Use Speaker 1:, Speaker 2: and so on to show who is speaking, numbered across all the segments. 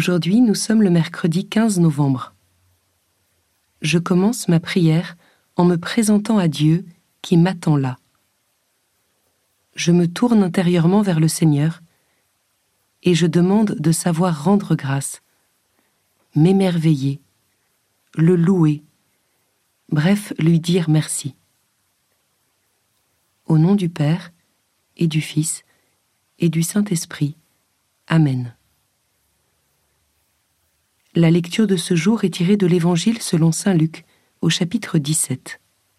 Speaker 1: Aujourd'hui, nous sommes le mercredi 15 novembre. Je commence ma prière en me présentant à Dieu qui m'attend là. Je me tourne intérieurement vers le Seigneur et je demande de savoir rendre grâce, m'émerveiller, le louer, bref, lui dire merci. Au nom du Père et du Fils et du Saint-Esprit. Amen. La lecture de ce jour est tirée de l'Évangile selon saint Luc, au chapitre 17.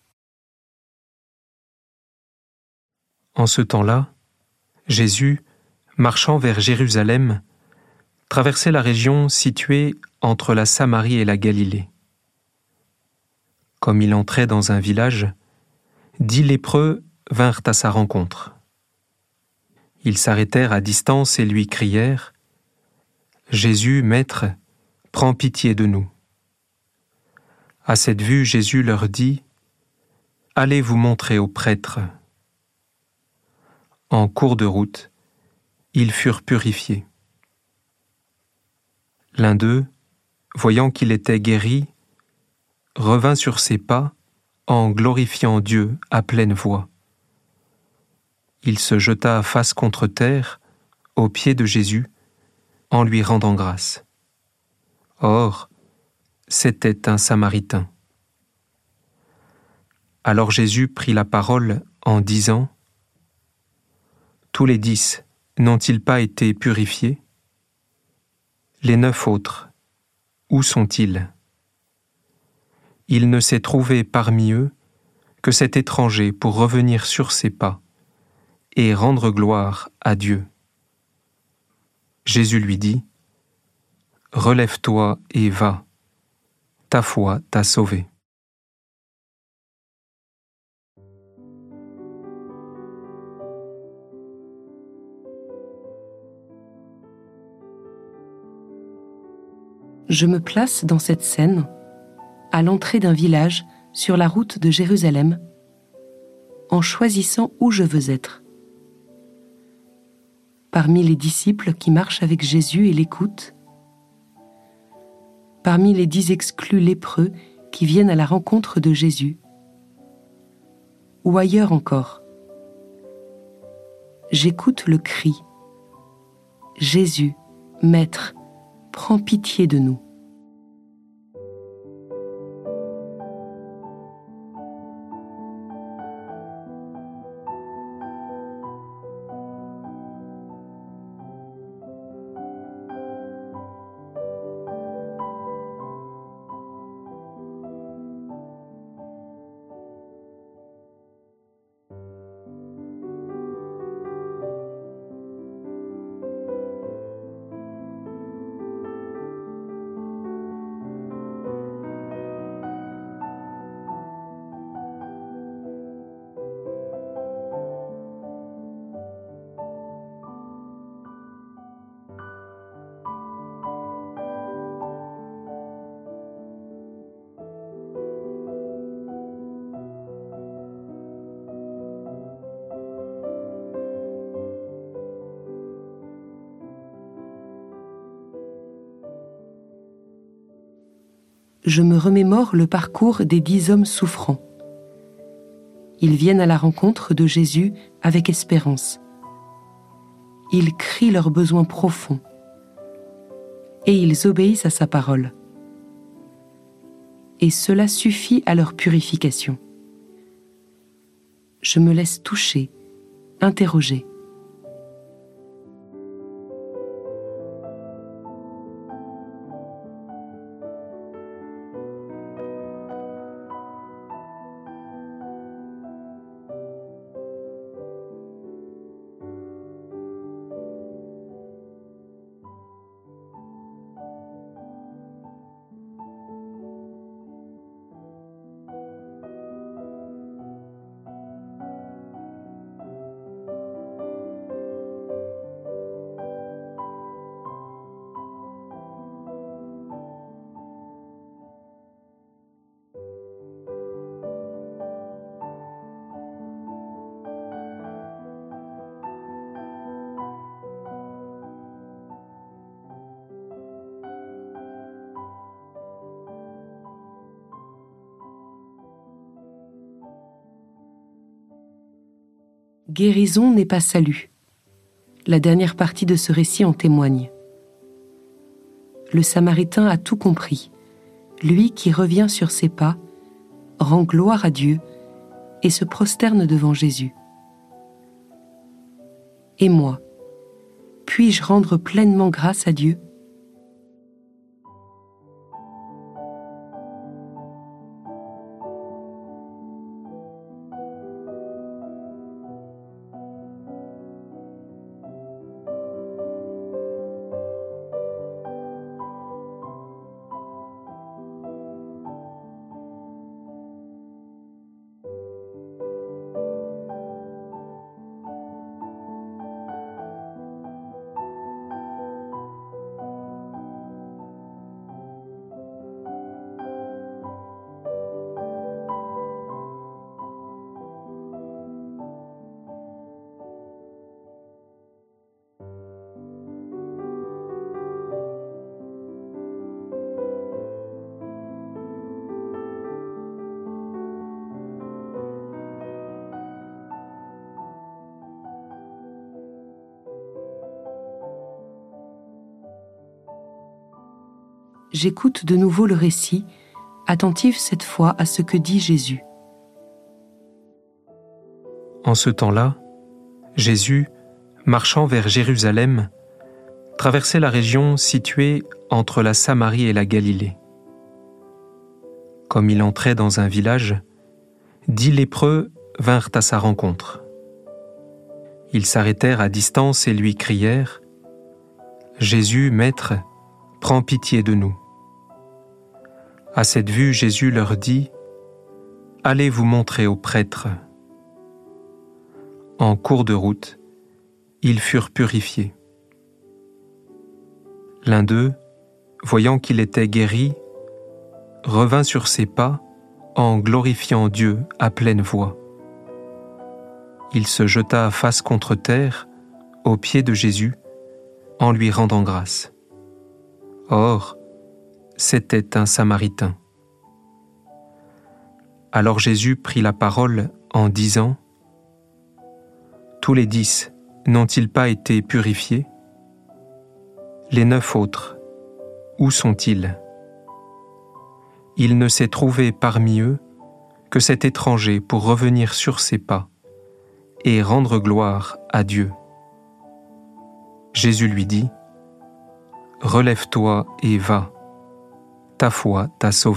Speaker 2: En ce temps-là, Jésus, marchant vers Jérusalem, traversait la région située entre la Samarie et la Galilée. Comme il entrait dans un village, 10 lépreux vinrent à sa rencontre. Ils s'arrêtèrent à distance et lui crièrent : « Jésus, Maître, prends pitié de nous. » À cette vue, Jésus leur dit : « Allez vous montrer aux prêtres. » En cours de route, ils furent purifiés. L'un d'eux, voyant qu'il était guéri, revint sur ses pas en glorifiant Dieu à pleine voix. Il se jeta face contre terre, aux pieds de Jésus, en lui rendant grâce. Or, c'était un Samaritain. Alors Jésus prit la parole en disant : « Tous les 10 n'ont-ils pas été purifiés ? Les 9 autres, où sont-ils ? Il ne s'est trouvé parmi eux que cet étranger pour revenir sur ses pas et rendre gloire à Dieu. » Jésus lui dit : « Relève-toi et va, ta foi t'a sauvé. »
Speaker 1: Je me place dans cette scène, à l'entrée d'un village sur la route de Jérusalem, en choisissant où je veux être. Parmi les disciples qui marchent avec Jésus et l'écoutent, parmi les 10 exclus lépreux qui viennent à la rencontre de Jésus, ou ailleurs encore. J'écoute le cri : « Jésus, Maître, prends pitié de nous. » Je me remémore le parcours des 10 hommes souffrants. Ils viennent à la rencontre de Jésus avec espérance. Ils crient leurs besoins profonds et ils obéissent à sa parole. Et cela suffit à leur purification. Je me laisse toucher, interroger. Guérison n'est pas salut. La dernière partie de ce récit en témoigne. Le Samaritain a tout compris. Lui qui revient sur ses pas, rend gloire à Dieu et se prosterne devant Jésus. Et moi, puis-je rendre pleinement grâce à Dieu ? J'écoute de nouveau le récit, attentive cette fois à ce que dit Jésus.
Speaker 2: En ce temps-là, Jésus, marchant vers Jérusalem, traversait la région située entre la Samarie et la Galilée. Comme il entrait dans un village, 10 lépreux vinrent à sa rencontre. Ils s'arrêtèrent à distance et lui crièrent « Jésus, Maître, prends pitié de nous. » À cette vue, Jésus leur dit « Allez vous montrer aux prêtres. » En cours de route, ils furent purifiés. L'un d'eux, voyant qu'il était guéri, revint sur ses pas en glorifiant Dieu à pleine voix. Il se jeta face contre terre, aux pieds de Jésus, en lui rendant grâce. Or, c'était un Samaritain. Alors Jésus prit la parole en disant « Tous les 10 n'ont-ils pas été purifiés ? Les 9 autres, où sont-ils ? Il ne s'est trouvé parmi eux que cet étranger pour revenir sur ses pas et rendre gloire à Dieu. » Jésus lui dit « Relève-toi et va. Ta foi t'a sauvé. »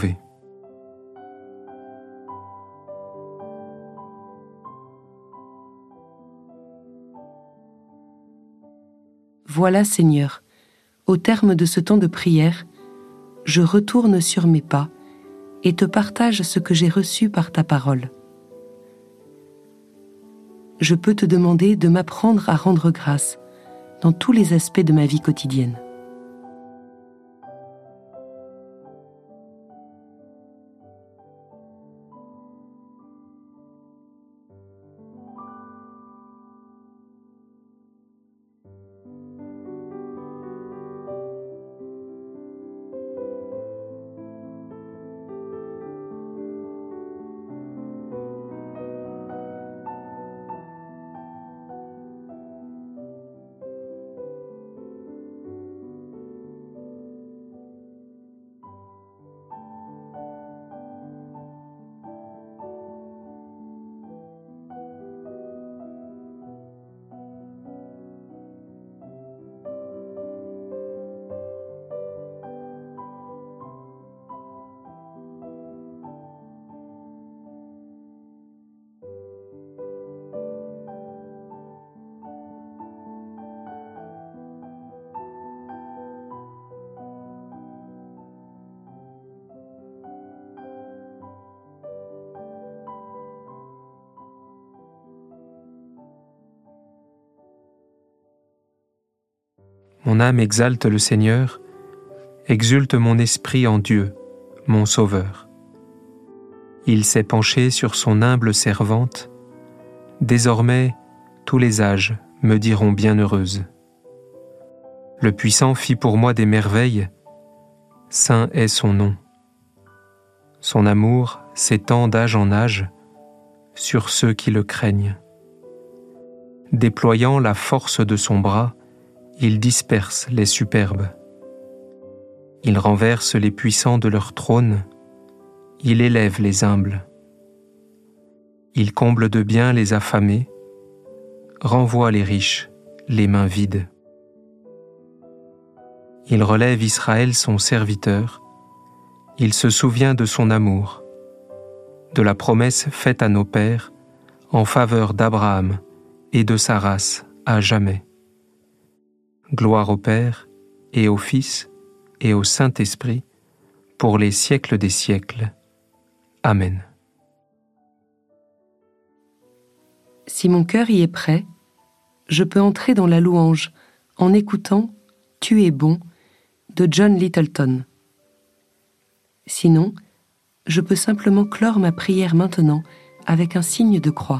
Speaker 1: Voilà, Seigneur, au terme de ce temps de prière, je retourne sur mes pas et te partage ce que j'ai reçu par ta parole. Je peux te demander de m'apprendre à rendre grâce dans tous les aspects de ma vie quotidienne.
Speaker 2: Mon âme exalte le Seigneur, exulte mon esprit en Dieu, mon Sauveur. Il s'est penché sur son humble servante. Désormais, tous les âges me diront bienheureuse. Le Puissant fit pour moi des merveilles, saint est son nom. Son amour s'étend d'âge en âge sur ceux qui le craignent. Déployant la force de son bras, il disperse les superbes. Il renverse les puissants de leur trône, il élève les humbles. Il comble de biens les affamés, renvoie les riches, les mains vides. Il relève Israël son serviteur, il se souvient de son amour, de la promesse faite à nos pères en faveur d'Abraham et de sa race à jamais. Gloire au Père et au Fils et au Saint-Esprit, pour les siècles des siècles. Amen.
Speaker 1: Si mon cœur y est prêt, je peux entrer dans la louange en écoutant « Tu es bon » de John Littleton. Sinon, je peux simplement clore ma prière maintenant avec un signe de croix.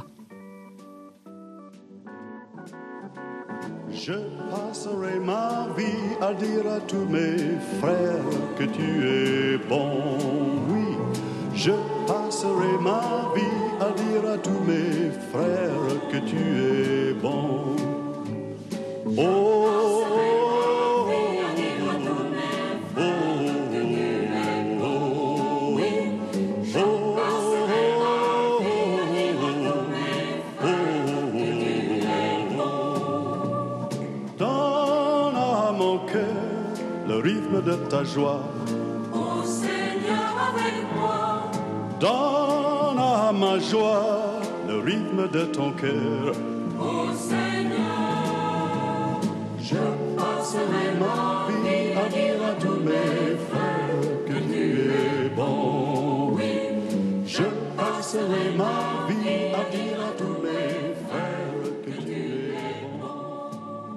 Speaker 3: Je passerai ma vie à dire à tous mes frères que tu es bon, oui. Je passerai ma vie à dire à tous mes frères que tu es bon. Oh, le rythme de ta joie.
Speaker 4: Ô Seigneur avec moi.
Speaker 3: Donne à ma joie le rythme de ton cœur.
Speaker 4: Ô Seigneur,
Speaker 3: je passerai ma vie à dire à tous mes frères que tu es bon.
Speaker 4: Oui,
Speaker 3: je passerai ma vie à dire à tous mes frères que tu es bon.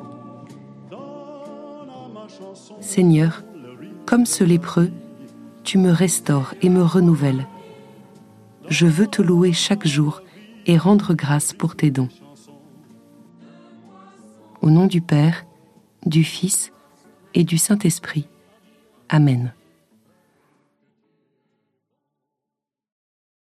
Speaker 3: Donne à ma chanson.
Speaker 1: Seigneur, comme ce lépreux, tu me restaures et me renouvelles. Je veux te louer chaque jour et rendre grâce pour tes dons. Au nom du Père, du Fils et du Saint-Esprit. Amen.